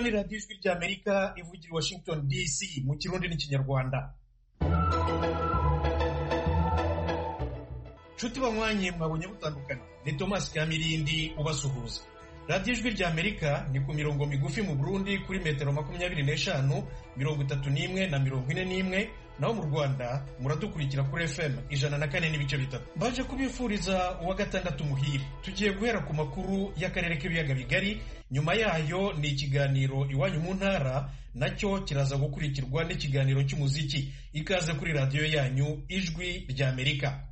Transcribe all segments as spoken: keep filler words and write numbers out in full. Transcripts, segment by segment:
mwumva ni radiyo ijwi ry'Amerika ivugira i Washington D C mu Kirundi n'Ikinyarwanda. Nshuti banywanyi mwabonye butandukanye, ni Thomas Kamirindi ubasuhuza. Radiyo ijwi ry'Amerika ni ku mirongo migufi mu Burundi kuri metero makumyabiri n'eshanu, mirongo itatu n'imwe na mirongo ine n'imwe, naho mu Rwanda muradukurikira kuri F M ijana na kane n'ibice bitatu. Baje kubifuriza uwa gatandatu muhire. Tugiye guhera ku makuru y'akarere k'ibiyaga bigari, nyuma yayo ni ikiganiro iwanyu mu ntara, nacyo kiraza gukurikirwa n'ikiganiro cy'umuziki. Ikaze kuri radiyo yanyu ijwi ry'Amerika.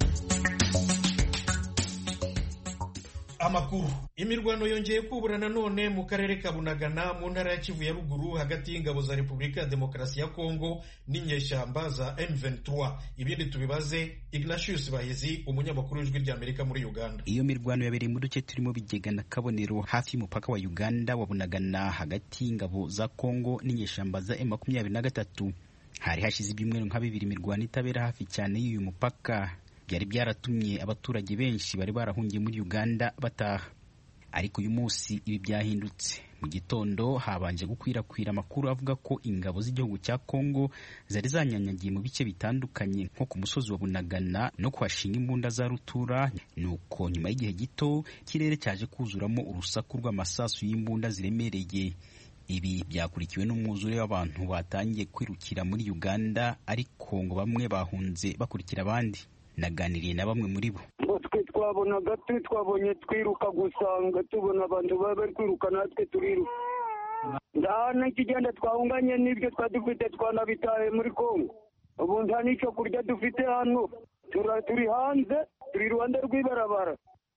Amakuru. Imirwano yongeye kubura nanone mu karere ka Bunagana mu ntara ya Kivu ya ruguru hagati y'ingabo za Repubulika ya Demokarasi ya Kongo n'inyeshyamba za M vingt-trois. Ibindi tubibaze Ignatius Bahizi, umunyamakuru w'ijwi ry'Amerika muri Uganda. Iyo mirwano yabereye mu duce turimo Bigega na Kabonero hafi y'umupaka wa Uganda wa Bunagana hagati y'ingabo za Kongo n'inyeshyamba za M makumyabiri na gatatu. Hari hashize ibyumweru nka bibiri imirwano itabera hafi cyane y'uyu mupaka. Byari byaratumye abaturage benshi bari barahungiye muri Uganda bataha. Ariko uyu munsi ibi byahindutse. Mu gitondo habanje gukwirakwira amakuru avuga ko ingabo z'igihugu cya Kongo zari zanyanyagiye mu bice bitandukanye nko ku musozi wa Bunagana no kuhashinga imbunda za rutura. Nuko nyuma y'igihe gito kirere cyaje kuzuramo urusaku rw'amasasu y'imbunda ziremereye. Ibi byakurikiwe n'umwuzure w'abantu batangiye kwirukira muri Uganda, ariko ngo bamwe bahunze bakurikira abandi. Naganiriye na bamwe muri bo. Twe twabonaga twe twabonye twiruka gusanga tubona abantu bari kwiruka natwe turiruka. Ndana ikigenda twahunganye n'ibyo twadufite twanabitaye muri Kongo. Ubu nta n'icyo kurya dufite hano. Turi hanze, turi Rwanda rw'ibarabara.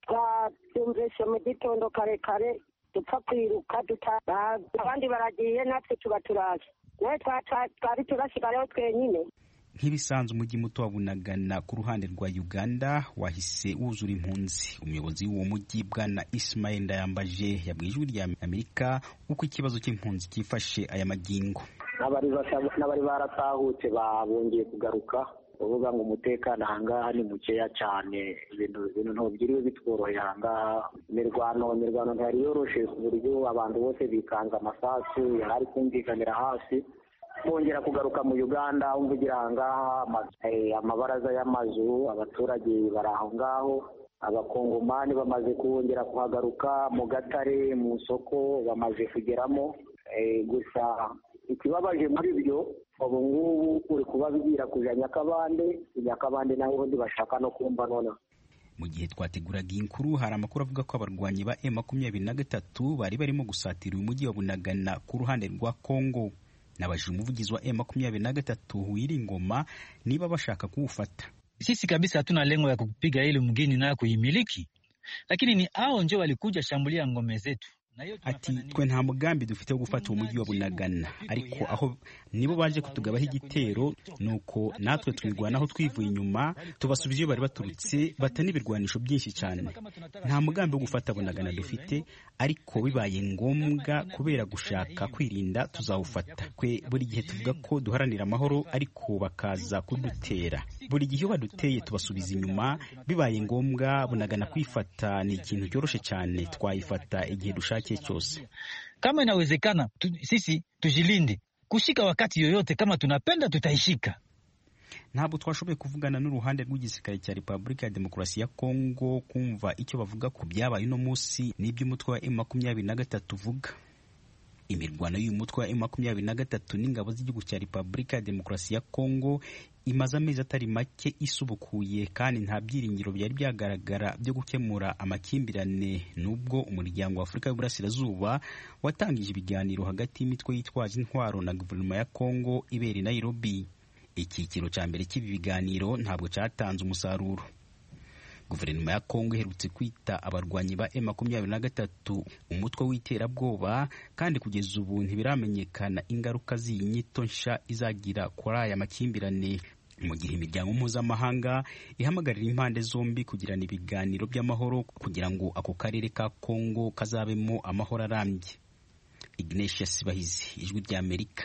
Twabyumvise mu gitondo kare kare dupfa kwiruka dutaha. Abandi baragiye natwe tuba turaje. Nawe twari turasigayeho twenyine. Nk'ibisanzwe umujyi muto wa Bunagana ku ruhande rwa Uganda wahise wuzura impunzi. Umuyobozi w'uwo mujyi Bwana Ismail Ndayambaje yabwiye ijwi rya Amerika uko ikibazo cy'impunzi cyifashe aya magingo. N'abari baratahutse babongeye kugaruka, uvuga ngo umutekano ahangaha ni mukeya cyane, ibintu ibintu ntobyiriwe bitworoheye ahangaha. Imirwano imirwano ntiyari yoroshe ku buryo abantu bose bikanga amasasu yari kumvikanira hasi. Bongera kugaruka mu Uganda, umvugira ahangaha amabaraza y'amazu, abaturage bari aho ngaho, abakongomani bamaze kongera kuhagaruka mu Gatare, mu soko bamaze kugeramo. Gusa ikibabaje muri byo ubu ngubu uri kubabwira kuja Nyakabande, Nyakabande naho ubundi bashaka no kumva noneho. Mu gihe twateguraga inkuru hari amakuru avuga ko abarwanyi ba M makumyabiri na gatatu bari barimo gusatira uyu mujyi wa Bunagana ku ruhande rwa Kongo. Nabajije umuvugizi wa M makumyabiri na gatatu Wiringoma niba bashaka kuufata. Sisi kabisa hatuna lengo ya kupiga ile mgeni na kuimiliki, lakini ni hao ndio walikuja shambulia ngome zetu. Ati twe nta mugambi dufite wo gufata umujyi wa Bunagana, ariko aho nibo baje kutugabaho igitero, nuko natwe twirwanaho twivuye inyuma tubasubije bari baturutse batanibirwanisho byinshi cyane. Nta mugambi wo gufata Bunagana dufite, ariko bibaye ngombwa kubera gushaka kwirinda tuzawufata. Kwe buri gihe tuvuga ko duharanira amahoro, ariko bakaza kudutera. Buri gihe baduteye tubasubiza inyuma, bibaye ngombwa Bunagana kwifata ni ikintu cyoroshe cyane, twayifata igihe dushaka chose. Kama inawezekana tu, sisi tujilinde kushika wakati yoyote, kama tunapenda tutaishika. Ntabwo twashoboye kuvugana n'uruhande rw'igisirikare cya Repubulika ya Demokarasi ya Kongo kumva icyo bavuga ku byabaye no munsi n'iby'umutwe wa M makumyabiri na gatatu uvuga. Imirwano y'uyu mutwe wa M makumyabiri na gatatu n'ingabo z'igihugu cya Repubulika ya Demokarasi ya Kongo imaze amezi atari make isubukuye, kandi nta byiringiro byari byagaragara byo gukemura amakimbirane, nubwo umuryango wa Afurika y'Uburasirazuba watangije ibiganiro hagati y'imitwe yitwaje intwaro na guverinoma ya Kongo ibera i Nairobi. Icyiciro cya mbere cy'ibi biganiro ntabwo cyatanze umusaruro. Guverinoma ya Kongo iherutse kwita abarwanyi ba M makumyabiri na gatatu umutwe w'iterabwoba, kandi kugeza ubu ntibiramenyekana ingaruka z'iyi nyito nsha izagira kuri aya makimbirane, mu gihe imiryango mpuzamahanga ihamagarira impande zombi kugirana ibiganiro by'amahoro kugira ngo ako karere ka Kongo kazabemo amahoro arambye. Ignatius Bahizi, ijwi ry'Amerika,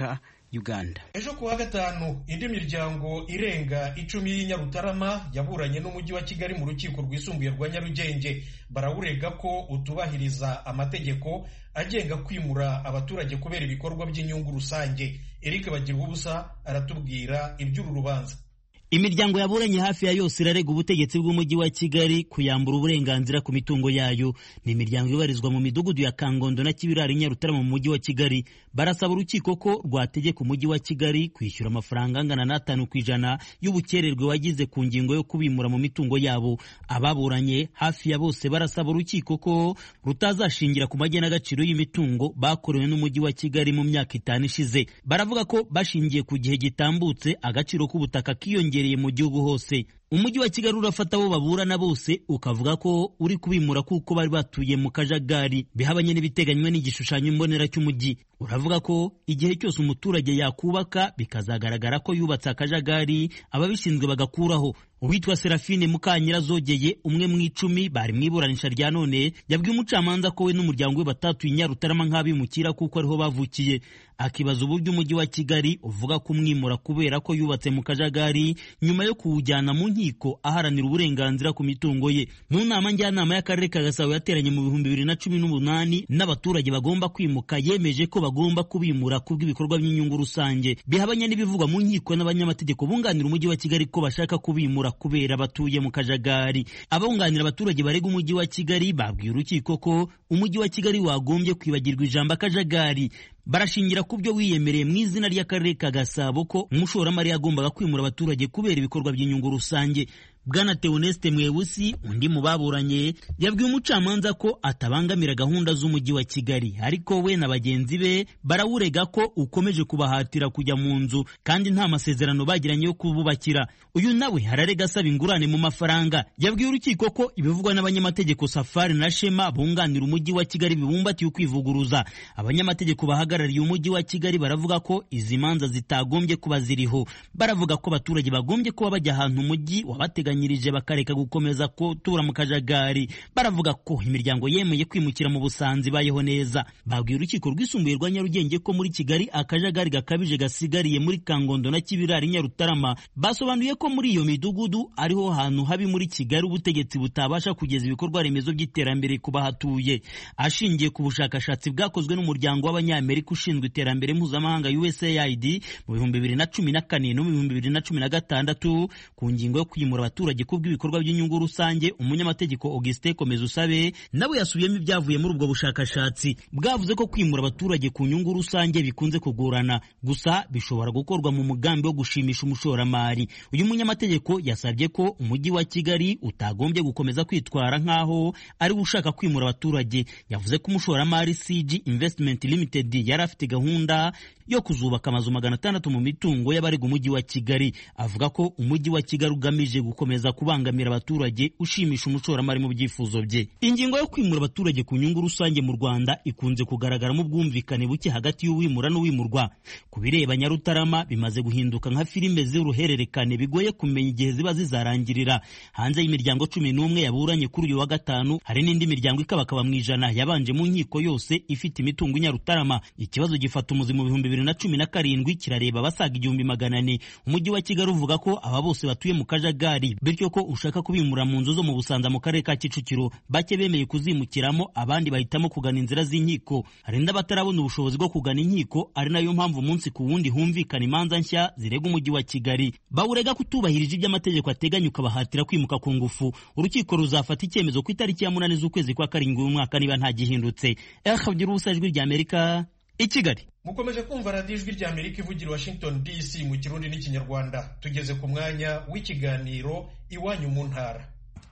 Uganda. Ejo kuwa gatanu indi miryango irenga icumi y'Inyarutarama yaburanye n'umujyi wa Kigali mu rukiko rwisumbuye rwa Nyarugenge, barawurega ko utubahiriza amategeko agenga kwimura abaturage kubera ibikorwa by'inyungu rusange. Eric Bagirubusa aratubwira iby'uru rubanza. Imiryango yaburanye hafi ya yose irarega ubutegetsi bw'umujyi wa Kigali kuyambura uburenganzira ku mitungo yayo. Ni imiryango ibarizwa mu midugudu ya Kangondo na Kibirari Nyarutarama mu mujyi wa Kigali. Barasaba urukiko ko rwategeka umujyi wa Kigali kwishyura amafaranga angana n'atanu ku ijana y'ubukererwe wagize ku ngingo yo kubimura mu mitungo yabo. Ababuranye hafi ya bose barasaba urukiko ko rutazashingira ku magenagaciro y'imitungo bakorewe n'umujyi wa Kigali mu myaka itanu ishize. Baravuga ko bashingiye ku gihe gitambutse agaciro k'ubutaka kiyongera mu gihugu hose. Umujyi wa Kigali urafata abo baburana bose ukavuga ko uri kubimura kuko bari batuye mu kajagari bihabanye n'ibiteganywa n'igishushanyo mbonera cy'umujyi. Uravuga ko igihe cyose umuturage yakubaka bikazagaragara ko yubatse akajagari ababishinzwe bagakuraho. Uwitwa Serafine Mukanyirazogeye umwe mu icumi bari mwiburanisha rya none yabwiye umucamanza ko we n'umuryango we batatu Inyarutarama nk'abimukira kuko ariho bavukiye. Akibaza uburyo umujyi wa Kigali uvuga kumwimura kubera ko yubatse mu kajagari nyuma yo kuwujyana mu nkiko aharanira uburenganzira ku mitungo ye. Mu nama njyanama y'akarere ka Gasabo yateranye mu bihumbi bibiri na cumi n'umunani n'abaturage bagomba kwimuka yemeje ko bagomba kubimura kubw'ibikorwa by'inyungu rusange. Bihabanye n'ibivugwa mu nkiko n'abanyamategeko bunganira umujyi wa Kigali ko bashaka kubimura kubera batuye mu kajagari. Abunganira abaturage barega umujyi wa Kigali babwiye urukiko ko umujyi wa Kigali wagombye kwibagirwa ijambo akajagari. Barashingira ku byo wiyemereye mu izina ry'akarere ka Gasabo ko umushoramari yagombaga kwimura abaturage kubera ibikorwa by'inyungu rusange. Bwana Theoneste Mwebusi undi mu baburanye yabwiye umucamanza ko atabangamira gahunda z'umujyi wa Kigali, ariko we na bagenzi be barawurega ko ukomeje kubahatira kujya mu nzu kandi nta masezerano bagiranye yo kububakira. Uyu nawe hararega asaba ingurane mu mafaranga. Yabwiye urukiko ko ibivugwa n'abanyamategeko Safari na Shema bunganira umujyi wa Kigali bibumbatiye ukwivuguruza. Abanyamategeko bahagarariye umujyi wa Kigali baravuga ko izi manza zitagombye kuba ziriho. Baravuga ko abaturage bagombye kuba bajya ahantu umujyi wabateganya nyirije bakareka gukomeza kutura mu kajagari. Baravuga ko imiryango yemeye kwimukira mu Busanzi bayeho neza. Babwiye urukiko rwisumbuye rwa Nyarugenge ko muri Kigali akajagari gakabije gasigariye muri Kangondo na Kibirari Nyarutarama. Basobanuye ko muri iyo midugudu ariho hantu habi muri Kigali ubutegetsi butabasha kugeza ibikorwa remezo by'iterambere ku bahatuye. Ashingiye ku bushakashatsi bwakozwe n'umuryango w'Abanyamerika ushinzwe iterambere mpuzamahanga U S A I D mu bihumbi bibiri na cumi na kane no mu bihumbi bibiri na cumi na gatandatu ku ngingo yo kwimura abaturage kubw'ibikorwa by'inyungu rusange, umunyamategeko Augustin Komezusabe nawe yasubiyemo ibyavuye muri ubwo bushakashatsi. Bwavuze ko kwimura abaturage ku nyungu rusange bikunze kugorana, gusa bishobora gukorwa mu mugambi wo gushimisha umushoramari. Uyu munyamategeko yasabye ko umujyi wa Kigali utagombye gukomeza kwitwara nk'aho ari ushaka kwimura abaturage. Yavuze ko umushoramari C G Investment Limited yari afite gahunda yo kuzubaka amazu magana atandatu mu mitungo y'abarega umujyi wa Kigali. Avuga ko umujyi wa Kigali ugamije gukomeza kubangamira abaturage ushimisha umushoramari mu byifuzo bye. Ingingo yo kwimura abaturage ku nyungu rusange mu Rwanda ikunze kugaragara mu bwumvikane buke hagati y'uwimura n'uwimurwa. Ku bireba Nyarutarama bimaze guhinduka nka filime z'uruhererekane bigoye kumenya igihe ziba zizarangirira. Hanze y'imiryango cumi n'umwe yaburanye kuri uyu wa gatanu, hari n'indi miryango ikabakaba mu ijana yabanje mu nkiko yose ifite imitungo Nyarutarama. Ikibazo gifata umuzi mu bihumbi bibiri na cumi na karindwi kirareba abasaga igihumbi magana ane. Umujyi wa Kigali uvuga ko aba bose batuye mu kajagari, bityo ko ushaka kubimura mu nzu zo mu Busanza mu karere ka Kicukiro. Bake bemeye kuzimukiramo, abandi bahitamo kugana inzira z'inkiko. Hari n'abatarabona ubushobozi bwo kugana inkiko, ari nayo mpamvu umunsi ku wundi humvikana imanza nshya zirega umujyi wa Kigali. Bawurega kutubahirije iby'amategeko ateganya ukabahatira kwimuka ku ngufu. Urukiko ruzafata icyemezo ku itariki ya munani z'ukwezi kwa karindwi uyu mwaka niba nta gihindutse. Akabyira ijwi rya Amerika i Kigali. Mukomeje kumva radiyo ijwi rya Amerika ivugira Washington D C mu Kirundi n'Ikinyarwanda. Tugeze ku mwanya w'ikiganiro Iwanyu mu ntara.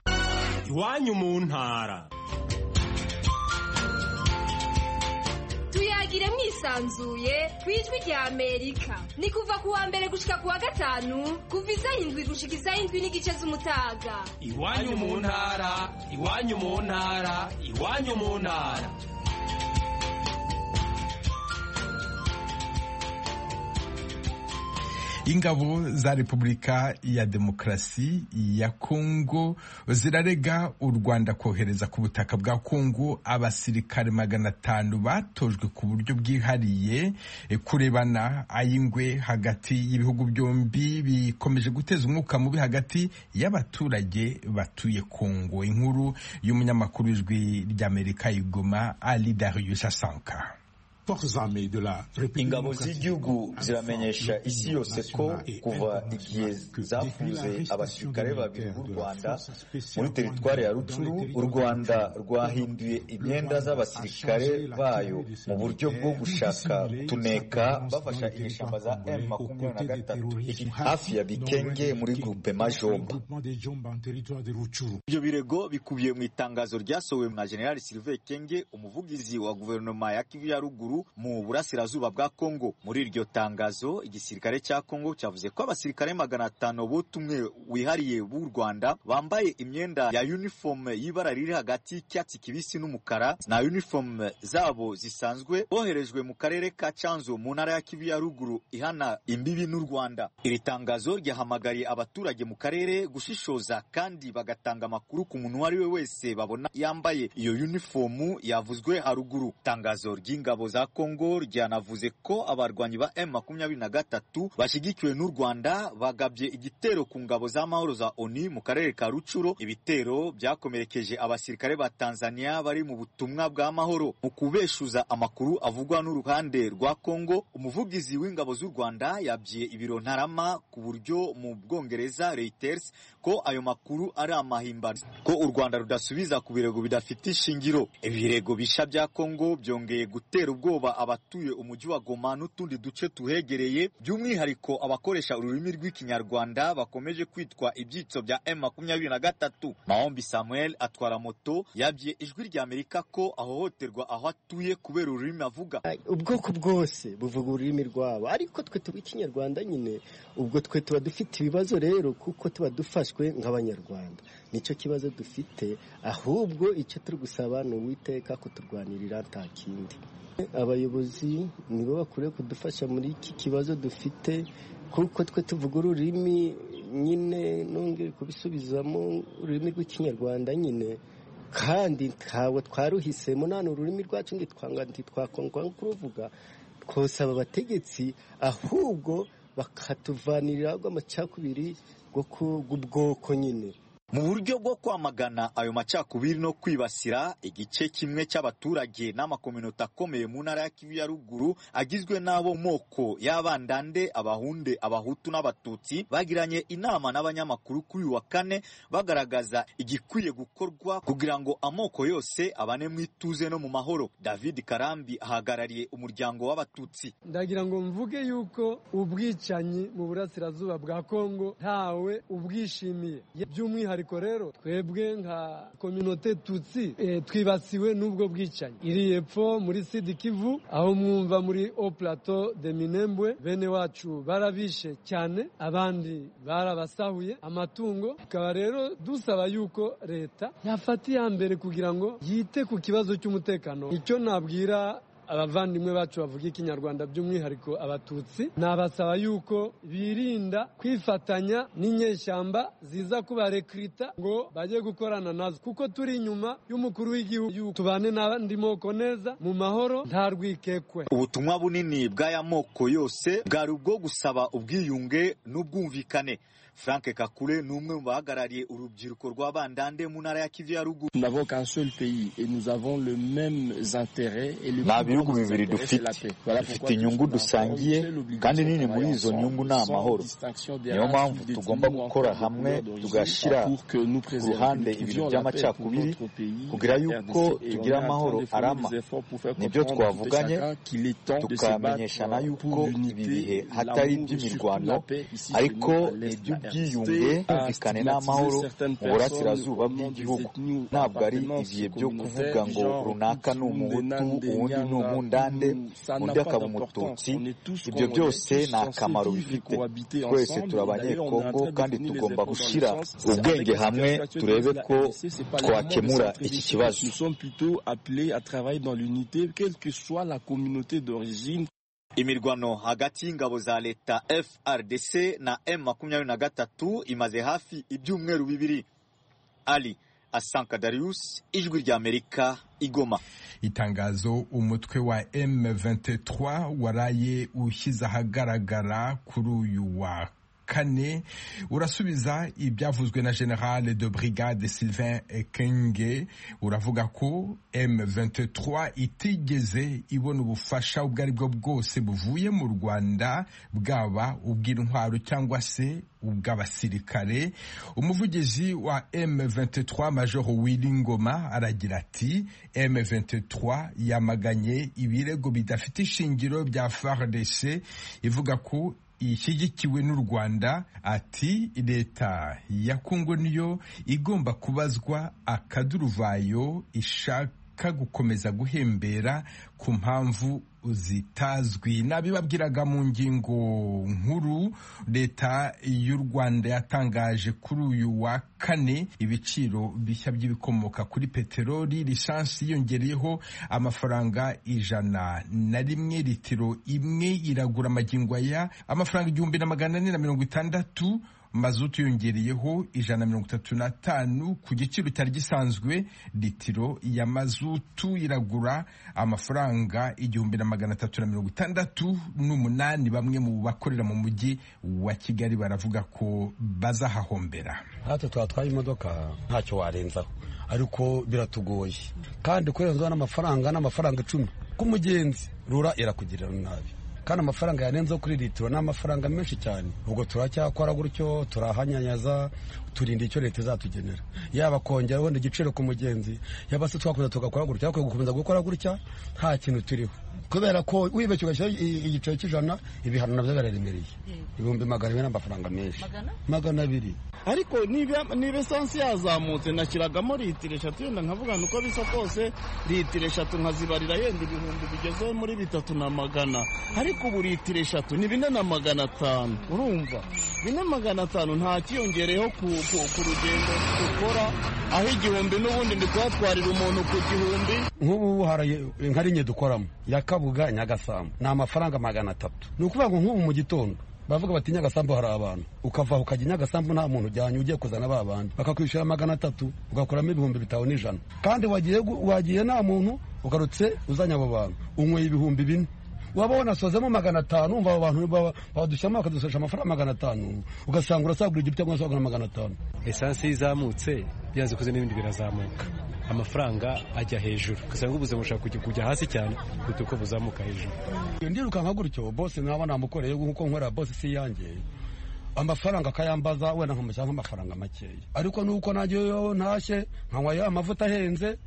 Iwanyu mu ntara. Tuyagire mwisanzuye ku ijwi rya Amerika. Ni kuva ku wa mbere gushika ku wa gatanu, kuva isaha indwi gushika isaha indwi n'igice z'umutaga. Iwanyu mu ntara, iwanyu mu ntara, iwanyu mu ntara. ingabo za Repubulika ya Demokarasi ya Kongo zirarega u Rwanda kohereza ku butaka bwa Kongo abasirikare magana atanu batojwe ku buryo bwihariye kurebana ayingwe hagati y'ibihugu byombi bikomeje guteza umwuka mubi hagati y'abaturage batuye Kongo. Inkuru y'umunyamakuru w'ijwi ry'Amerika Igoma Ali Darius Asanka. Ingabo z'igihugu ziramenyesha isi yose ko kuva igihe zafuze abasirikare babiri b'u Rwanda muri teritwari ya Rutshuru, u Rwanda rwahinduye imyenda z'abasirikare bayo mu buryo bwo gushaka tuneka bafasha inyeshyamba za M makumyabiri na gatatu hafi ya Bikenge muri grupe Majomba. Ibyo birego bikubiye mu itangazo ryasohowe na General Sylvain Kenge, umuvugizi wa guverinoma ya Kivu ya Ruguru mu burasirazuba bwa Kongo. Muri iryo tangazo, igisirikare cya Kongo cyavuze ko abasirikare magana atanu botumwe wihariye b'u Rwanda bambaye imyenda ya uniform y'ibara riri hagati y'icyatsi kibisi n'umukara na uniform zabo zisanzwe boherejwe mu karere ka Canzo mu ntara ya Kivu ya Ruguru ihana imbibi n'u Rwanda. Iri tangazo ryahamagariye abaturage mu karere gushishoza kandi bagatanga amakuru ku muntu wari we wese babona yambaye iyo uniform yavuzwe haruguru. Tangazo ry'ingabo za Kongo ryanavuze ko abarwanyi ba M makumyabiri na gatatu bashigikiwe n'u Rwanda bagabye igitero ku ngabo z'amahoro za O N U mu karere ka Rutshuru. Ibitero byakomerekeje abasirikare ba Tanzania bari mu butumwa bw'amahoro. Mu kubeshuza amakuru avugwa n'uruhande rwa Kongo, umuvugizi w'ingabo z'u Rwanda yabwiye ibiro ntarama ku buryo mu Bwongereza Reuters ko ayo makuru ari amahimbano, ko u Rwanda rudasubiza ku birego bidafite ishingiro. Ibirego bisha bya Kongo byongeye gutera ubwoba abatuye umujyi wa Goma n'utundi duce tuhegereye, by'umwihariko abakoresha ururimi rw'ikinyarwanda bakomeje kwitwa ibyitso bya M makumyabiri na gatatu. Mahombi Samuel atwara moto yabwiye ijwi rya Amerika ko ahohoterwa aho atuye kubera ururimi avuga. Ubwoko bwose buvuga ururimi rwabo, ariko twe tuba ikinyarwanda nyine, ubwo twe tuba dufite ibibazo rero kuko tuba dufashwe nk'abanyarwanda. Nicyo kibazo dufite, ahubwo icyo turi gusaba ni Uwiteka kuturwanirira nta kindi. Abayobozi nibo bakwiye kudufasha muri iki kibazo dufite, kuko twe tuvuga ururimi nyine, nongeye kubisubizamo ururimi rw'ikinyarwanda nyine, kandi ntawe twaruhisemo, nta n'ururimi rwacu ntitwakongwa kuruvuga. Twosaba abategetsi ahubwo bakatuvanirira amacakubiri bw'ubwoko nyine. Mu buryo bwo kwamagana ayo macakubiri no kwibasira igice kimwe cy'abaturage n'amakominota akomeye mu ntara ya Kivu ya Ruguru agizwe n'abo moko y'Abandande, Abahunde, Abahutu n'Abatutsi, bagiranye inama n'abanyamakuru kuri wa kane bagaragaza igikwiye gukorwa kugira ngo amoko yose abane mu ituze no mu mahoro. David Karambi ahagarariye umuryango w'Abatutsi. Ndagira ngo mvuge yuko ubwicanyi mu burasirazuba bwa Kongo ntawe ubwishimiye, by'umwihariko ariko rero twebwe nka communauté Tutsi e, twibasiwe n'ubwo bwicanyi. Iri epfo muri Sud Kivu aho mwumva muri Haut Plateau de Minembwe, bene wacu barabishe cyane, abandi barabasahuye amatungo. Tukaba rero dusaba yuko leta yafata iya mbere kugira ngo yite ku kibazo cy'umutekano. Icyo nabwira abavandimwe bacu bavuga ikinyarwanda by'umwihariko Abatutsi, nabasaba yuko birinda kwifatanya n'inyeshyamba ziza kubarekrita ngo bajye gukorana nazo, kuko turi inyuma y'umukuru w'igihugu. Tubane n'abandi moko neza mu mahoro nta rwikekwe. Ubutumwa bunini bw'aya moko yose bwari ubwo gusaba ubwiyunge n'ubwumvikane. Frank Kakule ni umwe mu bahagarariye urubyiruko rw'Abandande mu ntara ya Kivu ya Ruguru. Nta bihugu bibiri dufite, dufite inyungu dusangiye, kandi nini muri izo nyungu ni amahoro. Niyo mpamvu tugomba gukora hamwe tugashyira ku ruhande ibintu by'amacakubiri kugira yuko tugira amahoro arama. Nibyo twavuganye, tukamenyeshana yuko ibi bihe hatari iby'imirwano, ariko ibyo byiyunge kumvikane n'amahoro mu burasirazuba bw'igihugu. Ntabwo ari ibihe byo kuvuga ngo runaka ni Umuhutu, uwundi ni Umundande, undi akaba Umututsi. Ibyo byose nta kamaro bifite. Twese turi Abanyekongo kandi tugomba gushyira ubwenge hamwe turebe ko twakemura iki kibazo. Imirwano hagati y'ingabo za leta F R D C na M makumyabiri na gatatu imaze hafi ibyumweru bibiri. Ali Asanka Darius, Ijwi rya Amerika, Igoma. Itangazo umutwe wa M vingt-trois waraye ushyize ahagaragara kuri uyu wa kane urasubiza ibyavuzwe na General de Brigade Sylvain Ekenge. Uravuga ko M vingt-trois itigeze ibona ubufasha ubwo ari bwo bwose buvuye mu Rwanda, bwaba ubw'intwaro cyangwa se ubw'abasirikare. Umuvugizi wa M vingt-trois Major Willy Ngoma aragira ati M vingt-trois yamaganye ibirego bidafite ishingiro bya F A R D C ivuga ko ishyigikiwe n'u Rwanda. Ati leta ya Kongo niyo igomba kubazwa akaduruvayo ishaka gukomeza guhembera ku mpamvu zitazwi. Nabibabwiraga mu ngingo nkuru, leta y'u Rwanda yatangaje kuri uyu wa kane ibiciro bishya by'ibikomoka kuri peteroli. Lisansi yongereyeho amafaranga ijana na rimwe, litiro imwe iragura magingo aya amafaranga igihumbi na magana ane na mirongo itandatu. Mazutu yongereyeho ijana na mirongo itatu na tanu ku giciro cyari gisanzwe. Litiro ya mazutu iragura amafaranga igihumbi na magana atatu na mirongo itandatu n'umunani. Bamwe mu bakorera mu mujyi wa Kigali baravuga ko bazahahombera. Hata twatwaye imodoka ntacyo warenzaho, ariko biratugoye kandi kurenzaho n'amafaranga n'amafaranga icumi k'umugenzi rura irakugirira nabi, kandi amafaranga yanenze kuri litiro n'amafaranga menshi cyane. Ubwo turacyakora gutyo, turahanyanyaza, turinda icyo leta izatugenera, yaba kongera wenda igiciro ku mugenzi, yaba se twakoze tugakora gutya, ariko gukomeza gukora gutya nta kintu turiho, kubera ko wibeshye ugashyira igiciro cy'ijana, ibihano nabyo biraremereye, ibihumbi magana abiri n'amafaranga menshi, magana abiri. Ariko niba esansi yazamutse nashyiragamo litiro eshatu, yenda nkavuga uko bisa kose litiro eshatu nkazibarira yenda ibihumbi bigeze muri bitatu na magana, ariko ubu litiro eshatu ni bine na magana atanu. Urumva bine magana atanu nta kiyongereyeho ku rugendo dukora, aho igihumbi n'ubundi ndi kuhatwarira umuntu ku gihumbi. Nk'ubu hari nka rinye dukoramo ya Kabuga Nyagasambu ni amafaranga magana atatu. Ni ukuvuga ngo nk'ubu mu gitondo bavuga bati Nyagasambu hari abantu, ukava ukajya Nyagasambu nta muntu ujyanye, ugiye kuzana ba bandi bakakwishyura magana atatu, ugakuramo ibihumbi bitanu n'ijana, kandi wagiye wagiye nta muntu, ugarutse uzanye abo bantu unyweye ibihumbi bine, waba wanasozemo magana atanu. Umva abo bantu badushyamo bakadusesha amafaranga magana atanu, ugasanga urasagura igiti cyangwa usagura magana atanu. Esansi izamutse byanze kuze n'ibindi birazamuka, amafaranga ajya hejuru, ugasanga ubuzima bushaka kujya hasi cyane kuko uko buzamuka hejuru. Ndiruka nka gutyo boss naba namukoreye nkuko nkora boss si yanjye, amafaranga akayambaza wenda nkamushyira nk'amafaranga makeya, ariko nuko najye yo ntashye nkanywa amavuta ahenze,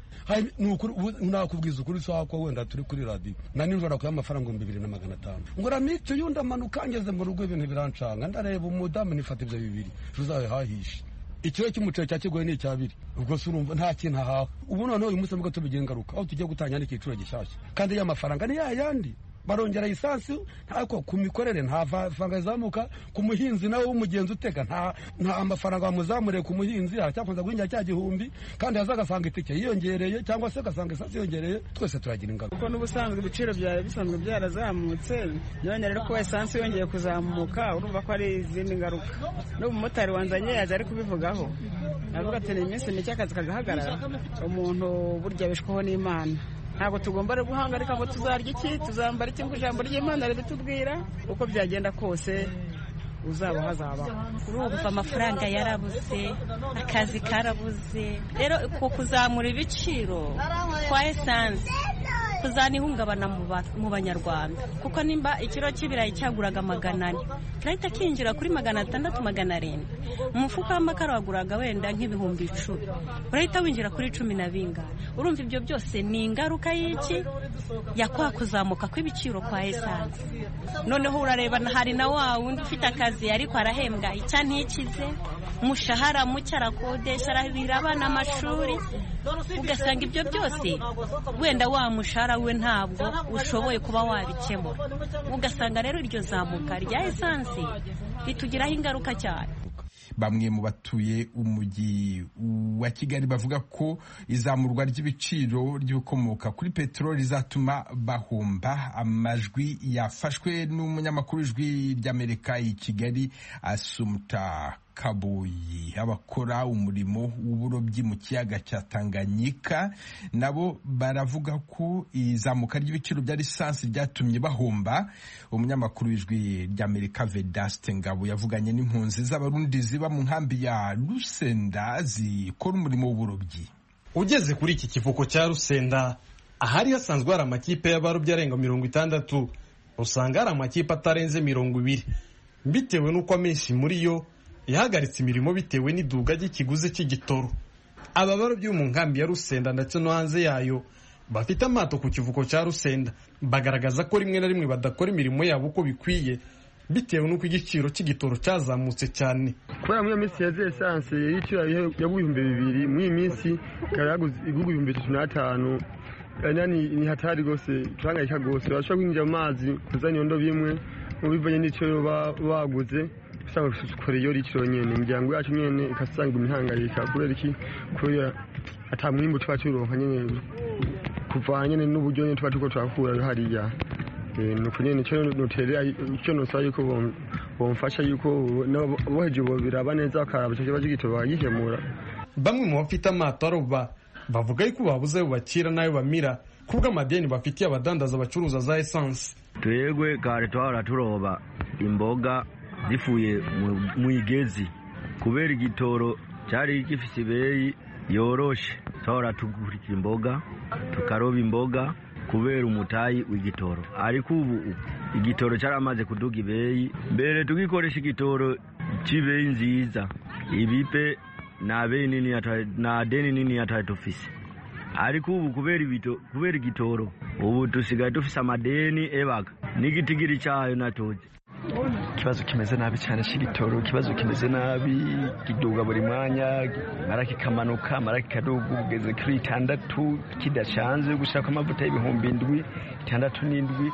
nakubwiza ukuri swako wenda turi kuri radio na ninjora ku amafaranga ibihumbi bibiri na magana atanu, ngora mito yunda manuka ngeze mu rugo ibintu birancanga, ndareba umudamu nifata ibyo bibiri tuzaye hahisha ikiro cy'umuceri cyakigoye ni cyabiri. Ubwo se urumva nta kintu haha. Ubu none uyu munsi mbwa tubigira ingaruka aho tugiye gutanya n'ikiciro gishyashya, kandi ya mafaranga ni yayandi, barongera isansi ntako ku mikorere nta faranga zamuka, ku muhinzi nawe w'umugenzi utega nta nta amafaranga bamuzamure ku muhinzi, aracyakomeza guhinga cya gihumbi, kandi hazagasanga itike yiyongereye cyangwa se gasanga isansi yongereye, twese turagira ingaruka. Kuko n'ubusanzwe ibiciro byawe bisanzwe byarazamutse, nyone rero ko esansi yongeye kuzamuka, urumva ko ari izindi ngaruka. N'umumotari wanzanye yaje ari kubivugaho, avuga ati ni iminsi mike akazi kagahagarara, umuntu burya bishwaho n'Imana. Ntabwo tugomba guhangarika ngo tuzarya iki, tuzambara iki, ngo ijambo ry'Imana ritubwira uko byagenda kose uzaba hazabaho. Urumva amafaranga yarabuze, akazi karabuze, rero ku kuzamura ibiciro kwa esansi kuzana ihungabana mu Banyarwanda, kuko nimba ikiro cy'ibirayi cyaguraga magana ane kirahita kinjira kuri magana atandatu magana arindwi, umufuka w'amakara waguraga wenda nk'ibihumbi icumi urahita winjira kuri cumi na bingana. Urumva ibyo byose ni ingaruka y'iki ya kwa kuzamuka kw'ibiciro kwa esansi. Noneho urareba hari na wa wundi ufite akazi ariko arahembwa icya ntikize, umushahara muke arakodesha, arahirira abana amashuri, ugasanga ibyo byose wenda wa mushahara we ntabwo ushoboye kuba wabikemura, ugasanga rero iryo zamuka rya esansi ritugiraho ingaruka cyane. bamwe mu batuye umujyi wa Kigali bavuga ko izamurwa ry'ibiciro ry'ibikomoka kuri peteroli rizatuma bahomba. Amajwi yafashwe n'umunyamakuru w'ijwi ry'Amerika i Kigali Asumta Kabuyi. Abakora umurimo w'uburobyi mu kiyaga cya Tanganyika nabo baravuga ko izamuka ry'ibiciro bya lisansi ryatumye bahomba. Umunyamakuru w'ijwi ry'Amerika Vedaste Ngabo yavuganye n'impunzi z'abarundi ziba mu nkambi ya Rusenda zikora umurimo w'uburobyi. Ugeze kuri iki kivuko cya Rusenda, ahari hasanzwe hari amakipe y'abarobyi arenga mirongo itandatu, usanga hari amakipe atarenze mirongo ibiri, bitewe n'uko amenshi muri yo yahagaritse imirimo bitewe n'iduga ry'ikiguzi cy'igitoro. Aba barobyi mu nkambi ya Rusenda ndetse no hanze yayo bafite amato ku kivuko cya Rusenda bagaragaza ko rimwe na rimwe badakora imirimo yabo uko bikwiye bitewe n'uko igiciro cy'igitoro cyazamutse cyane. Kubera mu minsi ya essence y'icyo y'ibihumbi bibiri mu minsi karaguze ibihumbi bitatu na bitanu, nani ni hatari gose turangayika gose, bashobora kwinjira mu mazi kuzana yondo bimwe mu bivanye n'icyo baguze usanga kuri iyo riciro nyene imiryango yacu nyene ikasanga imihangayika kubera iki kubera atamwimbo tuba turonka nyene kuva nyene n'uburyo nyene tuba tuko twakura hariya. Nuko nyene cyo noterera cyo nosaba yuko bomfasha yuko boheje bo biraba neza akaraba cyo kibaje gito bagihemura. Bamwe mu bafite amato aroba bavuga yuko babuze bakira nayo bamira kubwa amadeni bafitiye abadandaza bacuruza za essence. Twegwe kare twara turoba imboga zifuye mu igezi kubera igitoro cyari gifise ibeyi yoroshe, twara tugurika imboga tukaroba imboga kubera umutayi w'igitoro. Ariko ubu igitoro cyaramaze kuduga ibeyi, mbere tugikoresha igitoro cy'ibeyi nziza, ibipe na beyi nini na deni nini yatatufise. Ariko ubu kubera ibito kubera igitoro ubu dusigaye dufise amadeni ebaga n'igitigiri cyayo natoje. Kibazo kimeze nabi cyane cy'igitoro, kibazo kimeze nabi, kiduga buri mwanya, maraki kamanuka, maraki kaduga ugeze kuri itandatu kidashanze, gushaka amavuta y'ibihumbi indwi, itandatu n'indwi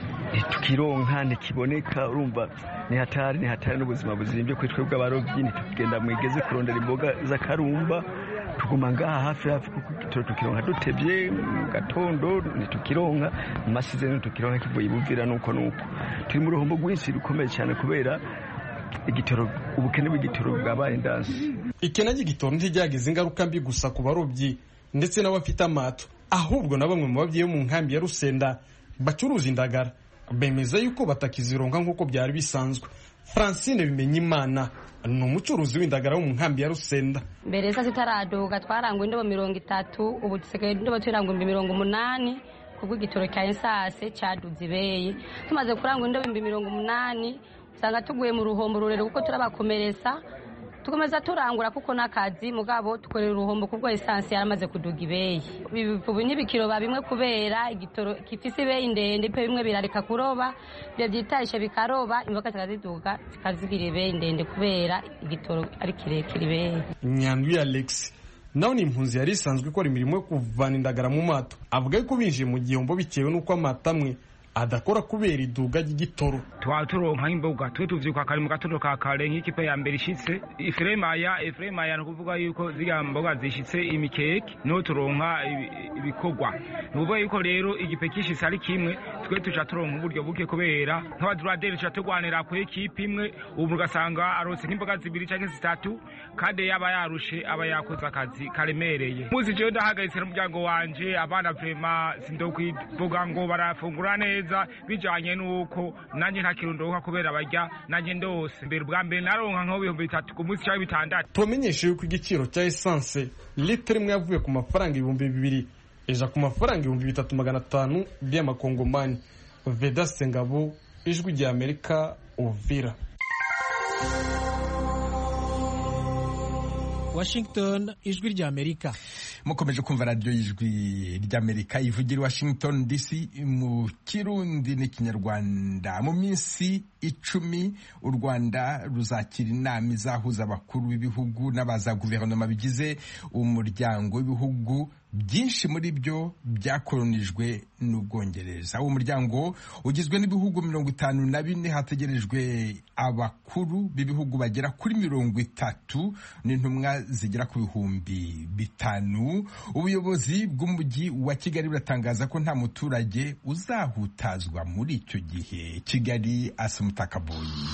tukironka ntikiboneka. Urumva ni hatari ni hatari n'ubuzima buzimbye kuri twebwe abarobyi. Ntitugenda mwigeze kurondera imboga z'akarumba, tuguma ngaha hafi hafi kuko igitoro tukironka dutebye mu gatondo, ntitukironka mu masizeni tukironka kivuye ibuvira. Nuko nuko turi mu ruhombo rwinshi rukomeye cyane kubera igitoro, ubukene bw'igitoro bwabaye ndansi. Ikena ry'igitoro ntiryagize ingaruka mbi gusa ku barobyi ndetse n'abafite amato, ahubwo na bamwe mu babyeyi mu nkambi ya Rusenda bacuruza indagara bemeza yuko batakizironka nk'uko byari bisanzwe. Francine Bimenyimana ni umucuruzi w'indagara wo mu nkambi ya Rusenda. Mbere sasa itaraduka twarangwa indobo mirongo itatu, ubu dusigaye indobo turangwa mirongo umunani kubwo igitoro cya esase cyaduze ibeyi. Tumaze kurangwa indobo mirongo umunani usanga tuguye mu ruhombo rurerure kuko turabakomeretsa, tukomeza turangura kuko n'akazi mugabo tukorera uruhombo kubwo essence yaramaze kuduga ibeyi. Ubu n'ibikiro babimwe kubera igitoro kifise ibeyi ndende, pe bimwe birareka kuroba, byo byitarisha bikaroba, imboga zikaziduga zikazigira ibeyi ndende kubera igitoro ari kirekire ibeyi. Nyandwi Alex nawe ni impunzi yari isanzwe ikora imirimo yo kuvana indagara mu mato, avuga ko binjiye mu gihombo bitewe n'uko amata amwe adakora kubera iduga ry'igitoro. Twaturonka imboga twe tuvyuka kare mu gatondo ka kare nk'ikipe ya mbere ishitse ifremaya ifremaya no kuvuga yuko ziga mboga zishitse imikeke no turonka ibikogwa. Nuvuga yuko rero igipe kishitse ari kimwe twe tuca turonka uburyo buke kubera nk'abaduraderi tuca tugwanira ku ekipe imwe, ubu ugasanga arose nk'imboga zibiri canke zitatu kade yaba yarushe aba yakoze akazi karemereye. Muzi je ndahagaritse mu muryango wanje, abana vrema sindokwivuga ngo barafungura neza bijanye nuko nanje nta kirundoka kubera barya nanje ndose. Mbere bwa mbere naronka nko ibihumbi bitatu ku munsi cyangwa bitandatu. Tumenyeshe yuko igiciro cya essence litre imwe yavuye ku mafaranga ibihumbi bibiri eja ku mafaranga ibihumbi bitatu magana atanu by'amakongomani. Vedaste Ngabo, ijwi rya Amerika, Uvira. Washington, ijwi rya Amerika. Mukomeje kumva radio y'ijwi rya Amerika ivugira Washington D C mu Kirundi n'ikinyarwanda. Mu minsi icumi u Rwanda ruzakira inama izahuza abakuru b'ibihugu n'abaza guverinoma bigize umuryango w'ibihugu byinshi muri byo byakolonijwe n'Ubwongereza. Uwo muryango ugizwe n'ibihugu mirongo itanu na bine, hategerejwe abakuru b'ibihugu bagera kuri mirongo itatu n'intumwa zigera ku bihumbi bitanu. Ubuyobozi bw'umujyi wa Kigali buratangaza ko nta muturage uzahutazwa muri icyo gihe. Kigali, Asumta Kaboyi.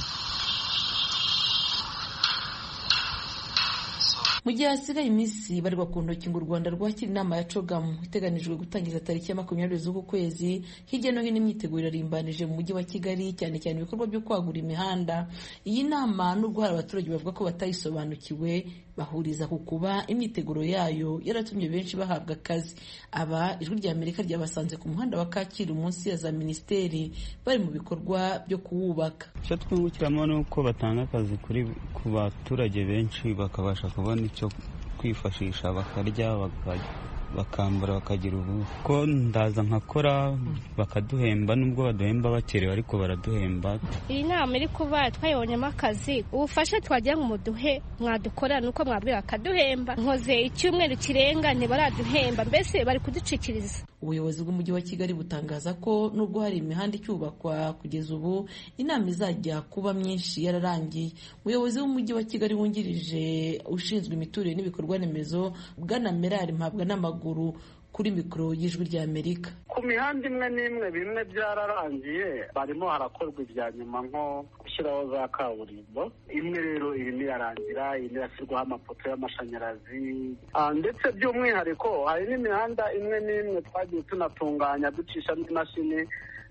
mu gihe hasigaye iminsi barirwa ku ntoki ngo u Rwanda rwakira inama ya cogamu iteganijwe gutangiza tariki ya makumyabiri z'uku kwezi. Hirya no hino imyiteguro irimbanije mu mujyi wa Kigali, cyane cyane ibikorwa byo kwagura imihanda. Iyi nama nubwo hari abaturage bavuga ko batayisobanukiwe, bahuriza ku kuba imyiteguro yayo yaratumye benshi bahabwa akazi. Aba Ijwi rya Amerika ryabasanze ku muhanda wa Kacyiru munsi ya za minisiteri bari mu bikorwa byo kuwubaka. icyo twungukiramo ni uko batanga akazi kuri ku baturage benshi, bakabasha kubona icyo kwifashisha, bakarya, bakambara, bakagira ubu ko ndaza nkakora bakaduhemba, nubwo baduhemba bakerewe ariko baraduhemba. Iyi nama iri kuba twayibonyemo akazi, ubufasha twagira ngo muduhe mwadukora nuko mwabwira bakaduhemba. Nkoze icyumweru kirenga ntibaraduhemba, mbese bari kuducikiriza. Ubuyobozi bw'umujyi wa Kigali butangaza ko nubwo hari imihanda icyubakwa kugeza ubu, inama izajya kuba myinshi yararangiye. Umuyobozi w'umujyi wa Kigali wungirije ushinzwe imiturire n'ibikorwa remezo, Bwana Merari Mpabwa n'amaguru, kuri mikoro y'Ijwi rya Amerika. Ku mihanda imwe n'imwe bimwe byararangiye, barimo harakorwa ibya nyuma nko gushyiraho za kaburimbo. Imwe rero irimo irarangira, indi irashyirwaho amapoto y'amashanyarazi, ndetse by'umwihariko hari n'imihanda imwe n'imwe twagiye tunatunganya ducishamo imashini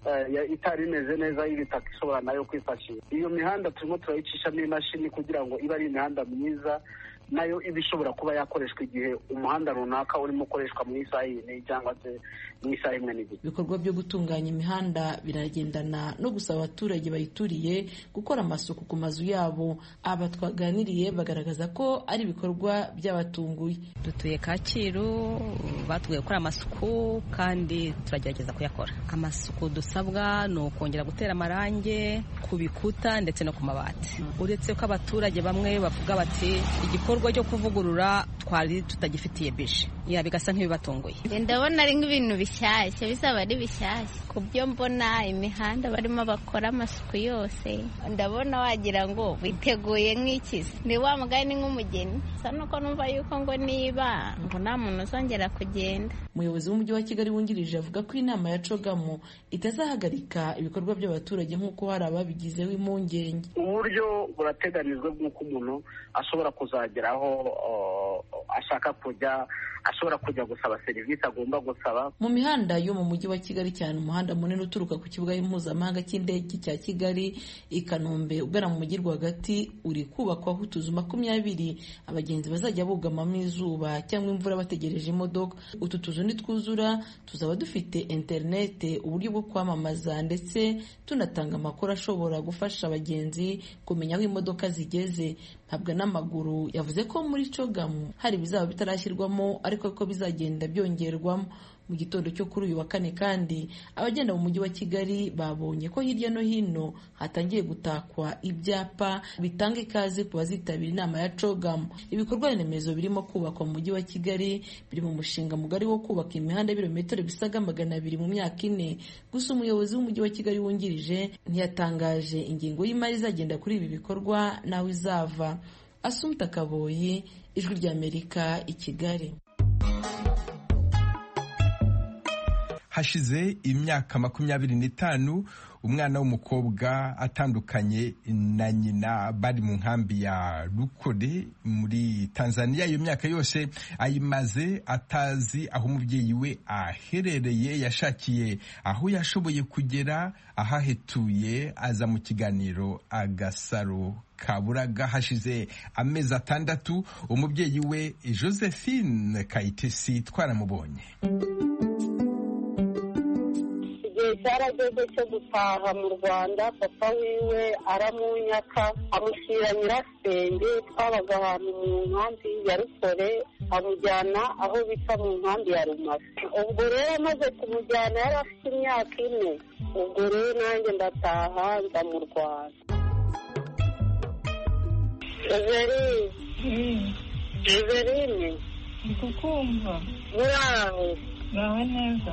itari imeze neza y'ibitaka ishobora nayo kwifashisha. Iyo mihanda turimo turayicishamo imashini kugira ngo ibe ari imihanda myiza, nayo iba ishobora kuba yakoreshwa igihe umuhanda runaka urimo ukoreshwa mu isaha ine cyangwa se mu isaha imwe n'igice. Ibikorwa byo gutunganya imihanda biragendana no gusaba abaturage bayituriye gukora amasuku ku mazu yabo. Aba twaganiriye bagaragaza ko ari ibikorwa by'abatunguye. Dutuye Kacyiru, batubwiye gukora amasuku kandi turagerageza kuyakora. Amasuku dusabwa ni ukongera gutera amarange ku bikuta ndetse no ku mabati. Uretse ko abaturage bamwe bavuga bati igikorwa cyo kuvugurura twari tutagifitiye bije, ya bigasa nk'ibibatunguye. Ndabona ari nk'ibintu bishyashya, bizaba ari bishyashya ku byo mbona. Imihanda barimo bakora amasuku yose, ndabona wagira ngo biteguye nk'ikizi, ni wa mugani nk'umugeni. Sa nuko numva yuko ngo niba ngo nta muntu uzongera kugenda. Umuyobozi w'umujyi wa Kigali wungirije avuga ko inama ya cogamu itazahagarika ibikorwa by'abaturage nk'uko hari ababigizeho impungenge. Uburyo burateganijwe bw'uko umuntu ashobora kuzagera aho ashaka kujya, ashobora kujya gusaba serivisi agomba gusaba. Mu mihanda yo mu mujyi wa Kigali, cyane umuhanda munini uturuka ku kibuga mpuzamahanga cy'indege cya Kigali i Kanombe ugana mu mujyi rwagati, uri kubakwaho utuzu makumyabiri abagenzi bazajya bugamamo izuba cyangwa imvura bategereje imodoka. Utu tuzu nitwuzura tuzaba dufite interinete, uburyo bwo kwamamaza, ndetse tunatanga amakuru ashobora gufasha abagenzi kumenya aho imodoka zigeze. Ntabwo n'amaguru yavuze ko muri cogamu hari bizaba bitarashyirwamo ariko ko bizagenda byongerwamo. Mu gitondo cyo kuri uyu wa kane kandi abagenda mu mujyi wa Kigali babonye ko hirya no hino hatangiye gutakwa ibyapa bitanga ikaze ku bazitabira inama ya cogamu. Ibikorwa remezo birimo kubakwa mu mujyi wa Kigali biri mu mushinga mugari wo kubaka imihanda y'ibirometero bisaga magana abiri mu myaka ine. Gusa umuyobozi w'umujyi wa Kigali wungirije ntiyatangaje ingingo y'imari izagenda kuri ibi bikorwa naho izava. Asumta Kaboyi, Ijwi rya Amerika, i Kigali. Hashize imyaka makumyabiri n'itanu umwana w'umukobwa atandukanye na nyina bari mu nkambi ya Rukore muri Tanzania. Iyo myaka yose ayimaze atazi aho umubyeyi we aherereye. Yashakiye aho yashoboye kugera, ahahetuye, aza mu kiganiro Agasaro Kaburaga. Hashize amezi atandatu umubyeyi we Josephine Kayitesi twaramubonye. Cyarageze cyo gutaha mu Rwanda, papa wiwe aramunyaka amushyira nyirasenge. Twabaga ahantu mu nkambi ya Rukore, amujyana aho bita mu nkambi ya Rumasi. Ubwo rero amaze kumujyana yari afite imyaka ine. Ubwo rero nanjye ndataha nza mu Rwanda. Everine Everine ndi kukumva. muraho muraho neza.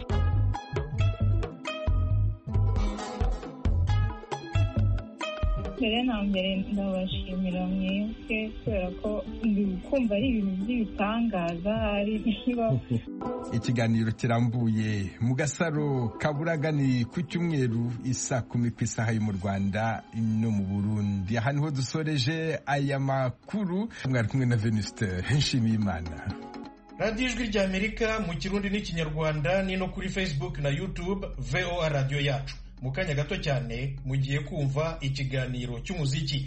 mbere na mbere ndabashimira mwebwe kubera ko ndi kumva ari ibintu by'ibitangaza ari niba ikiganiro kirambuye mu Gasaro Kaburaga ni ku cyumweru isa kumi ku isaha yo mu Rwanda no mu Burundi. Aha niho dusoreje aya makuru, mwari kumwe na Venuste Nshimiyimana. radiyo ijwi ry'Amerika mu Kirundi n'Ikinyarwanda ni no kuri Facebook na YouTube V O A radiyo yacu. Mu kanya gato cyane mugiye kumva ikiganiro cy'umuziki.